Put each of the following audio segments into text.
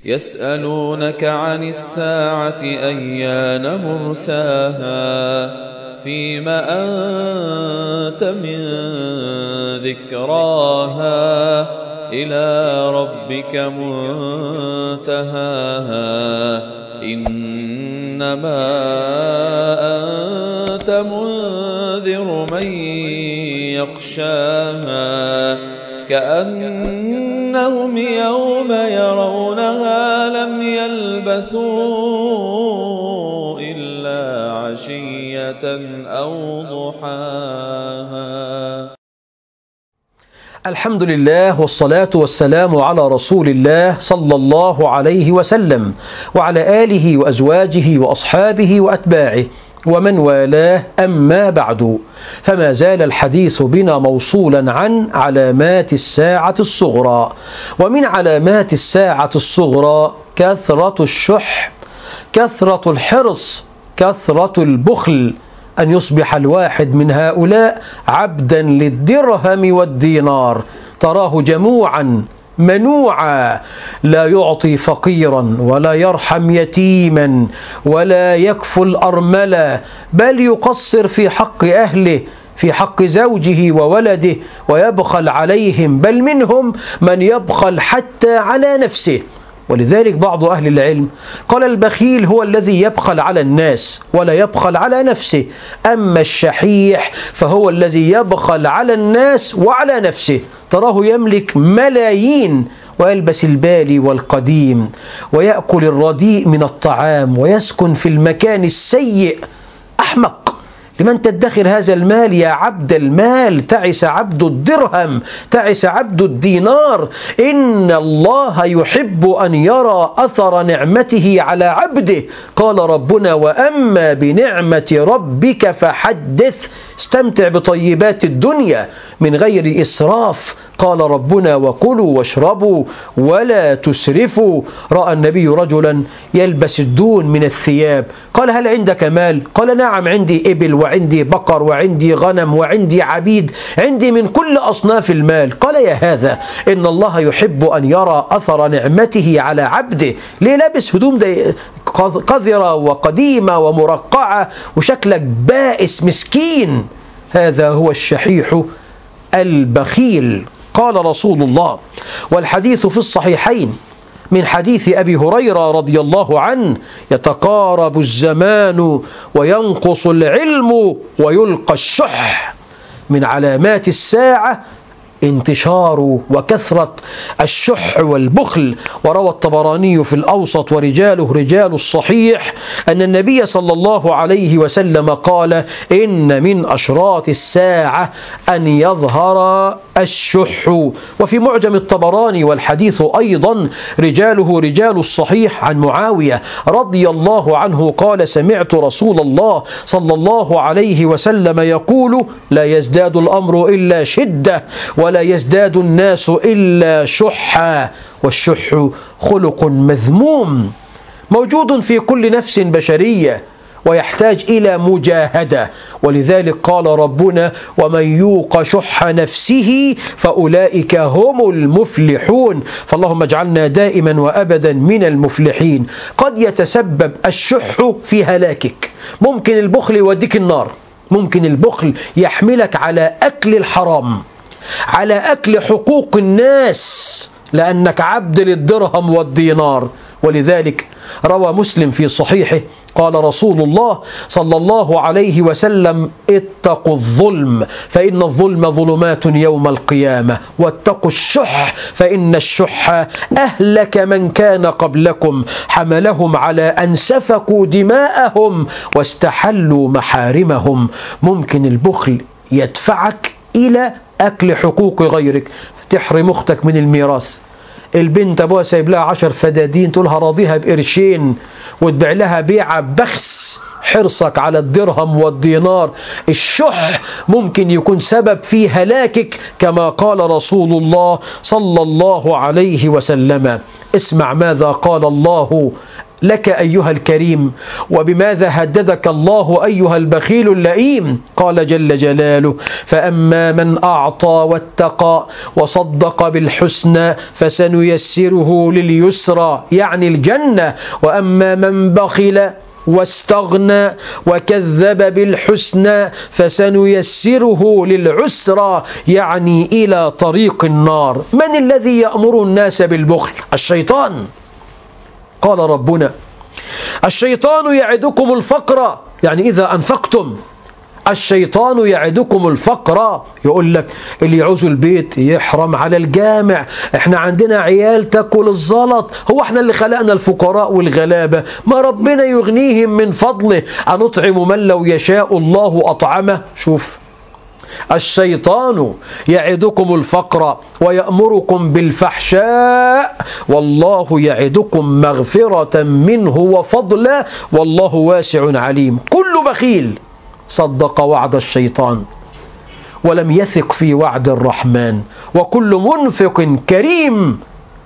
يسألونك عن الساعة أيان مرساها فيم أنت من ذكراها إلى ربك منتهاها إنما أنت منذر من يخشاها كأنهم يوم يرونها لم يلبثوا إلا عشية أو ضحاها. الحمد لله والصلاة والسلام على رسول الله صلى الله عليه وسلم وعلى آله وأزواجه وأصحابه وأتباعه ومن والاه، أما بعد، فما زال الحديث بنا موصولا عن علامات الساعة الصغرى. ومن علامات الساعة الصغرى كثرة الشح، كثرة الحرص، كثرة البخل، أن يصبح الواحد من هؤلاء عبدا للدرهم والدينار، تراه جموعا منوعا، لا يعطي فقيرا ولا يرحم يتيما ولا يكفل أرملا، بل يقصر في حق أهله، في حق زوجه وولده، ويبخل عليهم، بل منهم من يبخل حتى على نفسه. ولذلك بعض أهل العلم قال البخيل هو الذي يبخل على الناس ولا يبخل على نفسه، أما الشحيح فهو الذي يبخل على الناس وعلى نفسه. تراه يملك ملايين ويلبس البالي والقديم ويأكل الرديء من الطعام ويسكن في المكان السيء. أحمق، لمن تدخر هذا المال يا عبد المال؟ تعس عبد الدرهم، تعس عبد الدينار. إن الله يحب أن يرى أثر نعمته على عبده. قال ربنا: وأما بنعمة ربك فحدث. استمتع بطيبات الدنيا من غير إسراف. قال ربنا: وكلوا واشربوا ولا تسرفوا. رأى النبي رجلا يلبس الدون من الثياب، قال: هل عندك مال؟ قال: نعم، عندي إبل وعندي بقر وعندي غنم وعندي عبيد، عندي من كل أصناف المال. قال: يا هذا، إن الله يحب أن يرى أثر نعمته على عبده. ليه لابس هدوم قذرة وقديمة ومرقعة وشكلك بائس مسكين؟ هذا هو الشحيح البخيل. قال رسول الله، والحديث في الصحيحين من حديث أبي هريرة رضي الله عنه: يتقارب الزمان وينقص العلم ويلقى الشح. من علامات الساعة انتشار وكثرة الشح والبخل. وروى الطبراني في الأوسط ورجاله رجال الصحيح أن النبي صلى الله عليه وسلم قال: إن من أشراط الساعة أن يظهر الشح. وفي معجم الطبراني والحديث أيضا رجاله رجال الصحيح عن معاوية رضي الله عنه قال: سمعت رسول الله صلى الله عليه وسلم يقول: لا يزداد الأمر إلا شدة ولا يزداد الناس إلا شحا. والشح خلق مذموم موجود في كل نفس بشرية ويحتاج إلى مجاهدة. ولذلك قال ربنا: ومن يوق شح نفسه فأولئك هم المفلحون. فاللهم اجعلنا دائما وأبدا من المفلحين. قد يتسبب الشح في هلاكك. ممكن البخل يوديك النار، ممكن البخل يحملك على أكل الحرام، على أكل حقوق الناس، لأنك عبد للدرهم والدينار. ولذلك روى مسلم في صحيحه قال رسول الله صلى الله عليه وسلم: اتقوا الظلم فإن الظلم ظلمات يوم القيامة، واتقوا الشح فإن الشح أهلك من كان قبلكم، حملهم على أن سفكوا دماءهم واستحلوا محارمهم. ممكن البخل يدفعك إلى أكل حقوق غيرك. تحرم أختك من الميراث، البنت أبوها سايب لها 10 فدادين، تقولها راضيها بقرشين وتبيع لها بيعة بخس. حرصك على الدرهم والدينار، الشح ممكن يكون سبب في هلاكك، كما قال رسول الله صلى الله عليه وسلم: اسمع ماذا قال الله لك أيها الكريم، وبماذا هددك الله أيها البخيل اللئيم. قال جل جلاله: فأما من أعطى واتقى وصدق بالحسنى فسنيسره لليسرى، يعني الجنة. وأما من بخل واستغنى وكذب بالحسنى فسنيسره للعسرى، يعني إلى طريق النار. من الذي يأمر الناس بالبخل؟ الشيطان. قال ربنا: الشيطان يعدكم الفقر، يعني إذا أنفقتم. الشيطان يعدكم الفقر، يقول لك اللي يعوز البيت يحرم على الجامع، احنا عندنا عيال تاكل الزلط، هو احنا اللي خلقنا الفقراء والغلابة؟ ما ربنا يغنيهم من فضله، أنطعم من لو يشاء الله أطعمه. شوف، الشيطان يعدكم الفقر ويأمركم بالفحشاء والله يعدكم مغفرة منه وفضلا والله واسع عليم. كل بخيل صدق وعد الشيطان ولم يثق في وعد الرحمن، وكل منفق كريم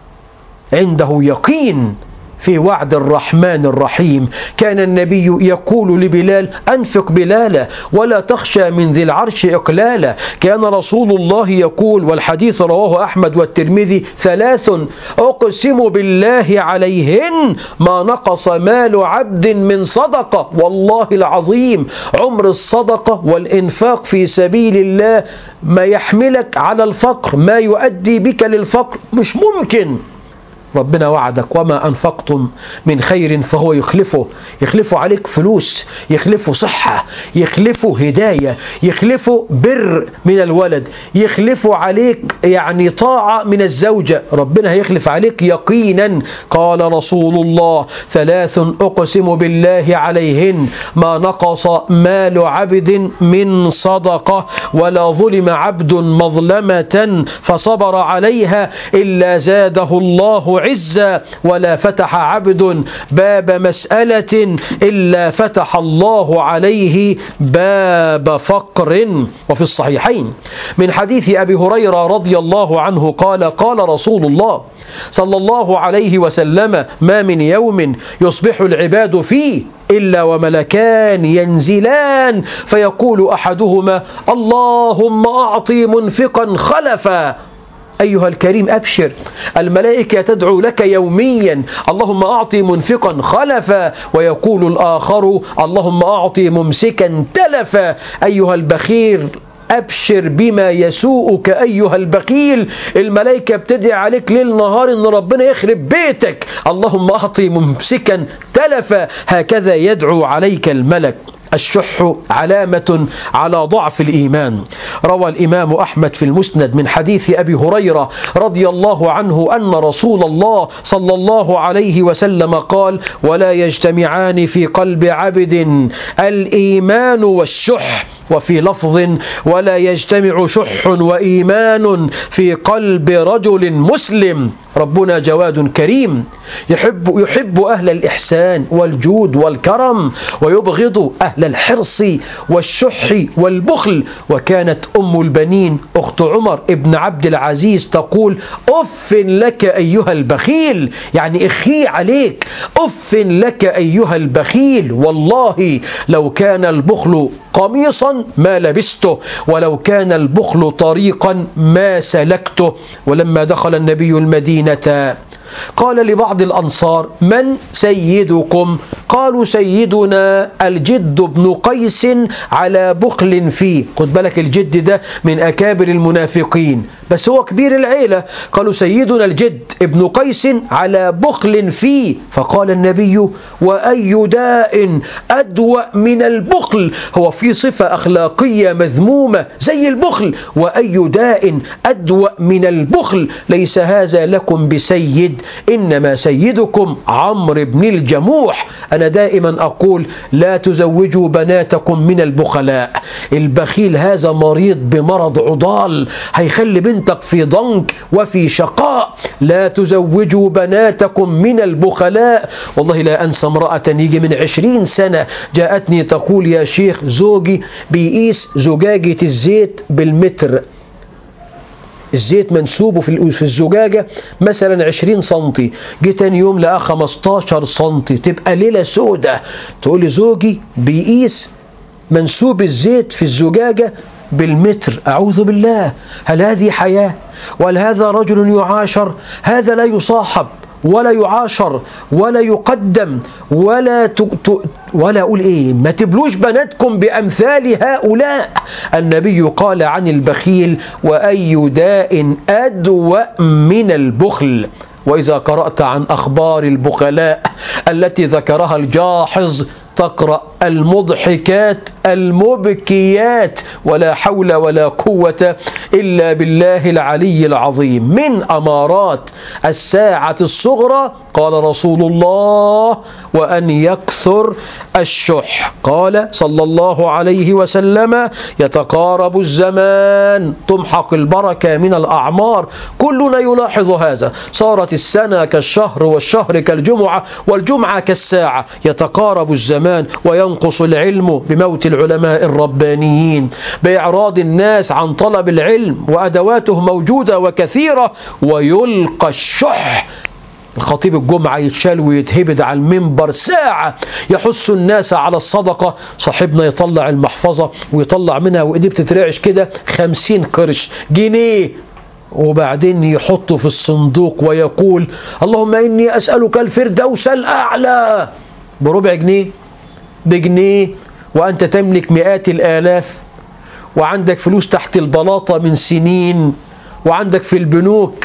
عنده يقين في وعد الرحمن الرحيم. كان النبي يقول لبلال: أنفق بلالا ولا تخشى من ذي العرش إقلالا. كان رسول الله يقول، والحديث رواه أحمد والترمذي: 3 أقسم بالله عليهن ما نقص مال عبد من صدقة. والله العظيم عمر الصدقة والإنفاق في سبيل الله ما يحملك على الفقر، ما يؤدي بك للفقر، مش ممكن. ربنا وعدك: وما أنفقتم من خير فهو يخلفه. يخلفه عليك فلوس، يخلفه صحة، يخلفه هداية، يخلفه بر من الولد، يخلفه عليك يعني طاعة من الزوجة، ربنا هيخلف عليك يقينا. قال رسول الله: 3 أقسم بالله عليهن ما نقص مال عبد من صدقة ولا ظلم عبد مظلمة فصبر عليها إلا زاده الله عزا ولا فتح عبد باب مسألة إلا فتح الله عليه باب فقر. وفي الصحيحين من حديث أبي هريرة رضي الله عنه قال: قال رسول الله صلى الله عليه وسلم: ما من يوم يصبح العباد فيه إلا وملكان ينزلان فيقول أحدهما: اللهم أعطي منفقا خلفا. أيها الكريم أبشر، الملائكة تدعو لك يوميا: اللهم أعطي منفقا خلفا، ويقول الآخر: اللهم أعطي ممسكا تلفا. أيها البخيل أبشر بما يسوءك أيها البخيل، الملائكة بتدعي عليك ليل نهار إن ربنا يخرب بيتك. اللهم أعطي ممسكا تلفا، هكذا يدعو عليك الملك. الشح علامة على ضعف الإيمان. روى الإمام أحمد في المسند من حديث أبي هريرة رضي الله عنه أن رسول الله صلى الله عليه وسلم قال: ولا يجتمعان في قلب عبد الإيمان والشح. وفي لفظ: ولا يجتمع شح وإيمان في قلب رجل مسلم. ربنا جواد كريم، يحب أهل الإحسان والجود والكرم، ويبغض أهل الحرص والشح والبخل. وكانت أم البنين أخت عمر ابن عبد العزيز تقول: أف لك أيها البخيل، يعني إخي عليك، أف لك أيها البخيل، والله لو كان البخل قميصا ما لبسته، ولو كان البخل طريقا ما سلكته. ولما دخل النبي المدينة قال لبعض الأنصار: من سيدكم؟ قالوا: سيدنا الجد بن قيس على بخل فيه. خد بالك، الجد ده من أكابر المنافقين بس هو كبير العيلة. قالوا: سيدنا الجد ابن قيس على بخل فيه. فقال النبي: وأي داء أدوأ من البخل؟ هو في صفة أخلاقية مذمومة زي البخل، وأي داء أدوأ من البخل؟ ليس هذا لكم بسيد، إنما سيدكم عمرو بن الجموح. أنا دائما أقول: لا تزوجوا بناتكم من البخلاء. البخيل هذا مريض بمرض عضال، هيخلي بنتك في ضنك وفي شقاء. لا تزوجوا بناتكم من البخلاء. والله لا أنسى امرأة يجي من 20 سنة جاءتني تقول: يا شيخ، زوجي بيقيس زجاجة الزيت بالمتر، الزيت منسوبه في الزجاجة مثلا 20 سنتي، جه تاني يوم لقاه 15 سنتي، تبقى ليلة سودة. تقول لي زوجي بيقيس منسوب الزيت في الزجاجة بالمتر. أعوذ بالله، هل هذه حياة؟ وهل هذا رجل يعاشر؟ هذا لا يصاحب ولا يعاشر ولا يقدم ولا أقول إيه، ما تبلوش بناتكم بأمثال هؤلاء. النبي قال عن البخيل: وأي داء أدوأ من البخل. وإذا قرأت عن أخبار البخلاء التي ذكرها الجاحظ تقرأ: المضحكات المبكيات، ولا حول ولا قوة إلا بالله العلي العظيم. من أمارات الساعة الصغرى قال رسول الله: وأن يكثر الشح. قال صلى الله عليه وسلم: يتقارب الزمان، تمحق البركة من الأعمار. كلنا يلاحظ هذا، صارت السنة كالشهر والشهر كالجمعة والجمعة كالساعة. يتقارب الزمان وينقص العلم بموت العلماء الربانيين، بإعراض الناس عن طلب العلم وأدواته موجودة وكثيرة، ويلقى الشح. الخطيب الجمعة يتشال ويتهبد على المنبر ساعة يحث الناس على الصدقة، صاحبنا يطلع المحفظة ويطلع منها وإيديه بتترعش كده 50 قرش جنيه، وبعدين يحطه في الصندوق ويقول: اللهم إني أسألك الفردوس الأعلى، بربع جنيه، بجنيه، وأنت تملك مئات الآلاف، وعندك فلوس تحت البلاطة من سنين، وعندك في البنوك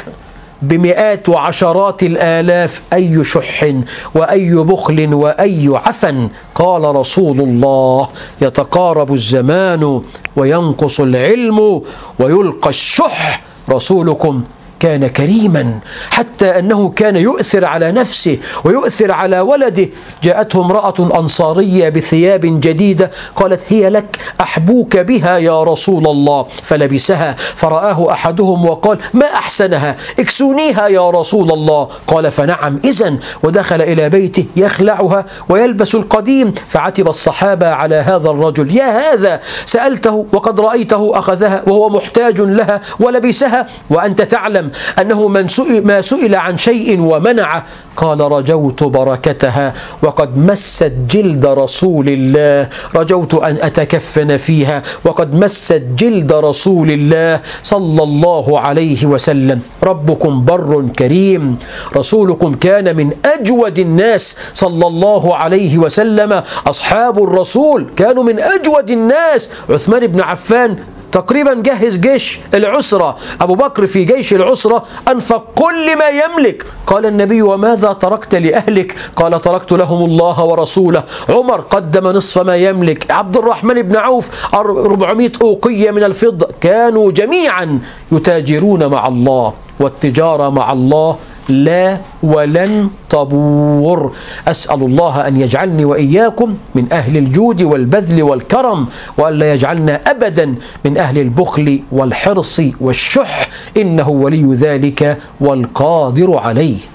بمئات وعشرات الآلاف. أي شح وأي بخل وأي عفن. قال رسول الله: يتقارب الزمان وينقص العلم ويلقى الشح. رسولكم كان كريما حتى أنه كان يؤثر على نفسه ويؤثر على ولده. جاءته امرأة أنصارية بثياب جديدة، قالت: هي لك، أحبوك بها يا رسول الله. فلبسها، فرآه أحدهم وقال: ما أحسنها، اكسونيها يا رسول الله. قال: فنعم إذن. ودخل إلى بيته يخلعها ويلبس القديم. فعتب الصحابة على هذا الرجل: يا هذا، سألته وقد رأيته أخذها وهو محتاج لها ولبسها، وأنت تعلم أنه ما سئل عن شيء ومنعه. قال: رجوت بركتها وقد مست جلد رسول الله، رجوت أن أتكفن فيها وقد مست جلد رسول الله صلى الله عليه وسلم. ربكم بر كريم، رسولكم كان من أجود الناس صلى الله عليه وسلم. أصحاب الرسول كانوا من أجود الناس. عثمان بن عفان تقريبا جهز جيش العسرة، أبو بكر في جيش العسرة أنفق كل ما يملك. قال النبي: وماذا تركت لأهلك؟ قال: تركت لهم الله ورسوله. عمر قدم نصف ما يملك. عبد الرحمن بن عوف 400 أوقية من الفضة. كانوا جميعا يتاجرون مع الله، والتجارة مع الله لا ولن تبور. أسأل الله أن يجعلني وإياكم من أهل الجود والبذل والكرم، وأن لا يجعلنا أبدا من أهل البخل والحرص والشح، إنه ولي ذلك والقادر عليه.